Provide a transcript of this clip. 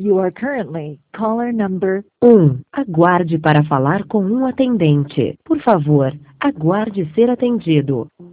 You are currently caller number. Aguarde para falar com um atendente. Por favor, aguarde ser atendido.